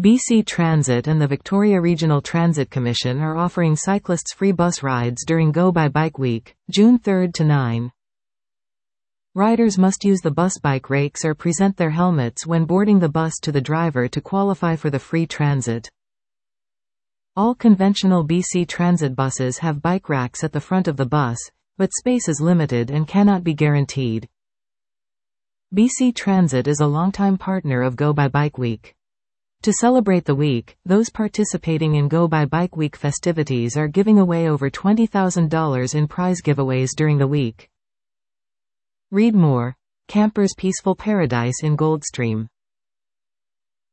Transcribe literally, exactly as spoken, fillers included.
B C Transit and the Victoria Regional Transit Commission are offering cyclists free bus rides during Go by Bike Week, June third to ninth. Riders must use the bus bike rakes or present their helmets when boarding the bus to the driver to qualify for the free transit. All conventional B C Transit buses have bike racks at the front of the bus, but space is limited and cannot be guaranteed. B C Transit is a longtime partner of Go by Bike Week. To celebrate the week, those participating in Go by Bike Week festivities are giving away over twenty thousand dollars in prize giveaways during the week. Read more. Campers' Peaceful Paradise in Goldstream.